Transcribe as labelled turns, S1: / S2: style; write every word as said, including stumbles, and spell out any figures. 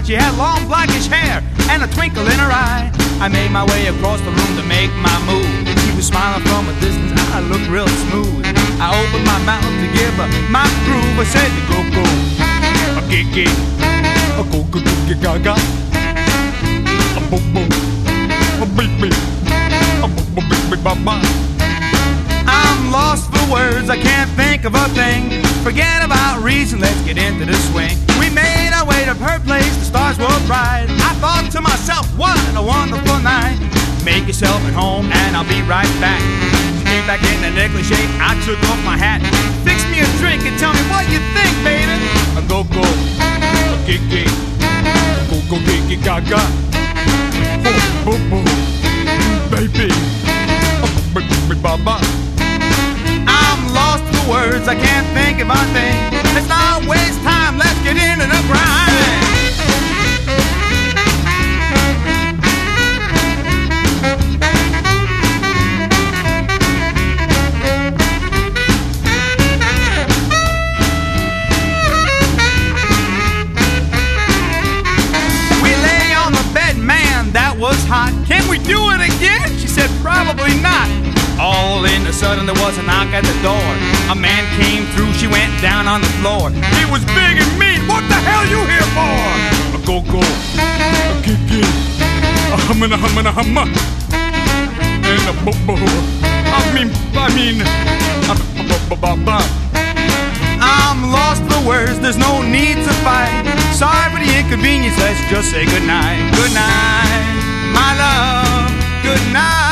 S1: She had long blackish hair and a twinkle in her eye. I made my way across the room to make my move. She was smiling from a distance, I looked real smooth. I opened my mouth to give her my groove. I said, go, go, a gig, a go, go, go, go, gaga, a boom, boom, a beep, beep, a boom, boom, beep, beep, ba, ba. I'm lost for words, I can't think of a thing. Forget about reason, let's get into the swing. We made our way to her place, the stars were bright. I thought to myself, what a wonderful night. Make yourself at home and I'll be right back. She came back in the necklace shape, I took off my hat. Fix me a drink and tell me what you think, baby. A go go, a gig gig, a go go gig gig gaga. Oh, oh, oh, baby, a baby baba. I'm lost for words, I can't think of a thing. Let's not waste time, let's get into the grind. We lay on the bed, man, that was hot. Can we do it again? She said, probably not. All in a sudden there was a knock at the door. A man came through, she went down on the floor. He was big and mean, what the hell you here for? A go-go, a gig-gig, a hummin' a hummin' a humma, and a bo-bo. I mean, I mean, a ba-ba-ba-ba. I'm lost for words, there's no need to fight. Sorry for the inconvenience, let's just say goodnight. Good night, my love, good night.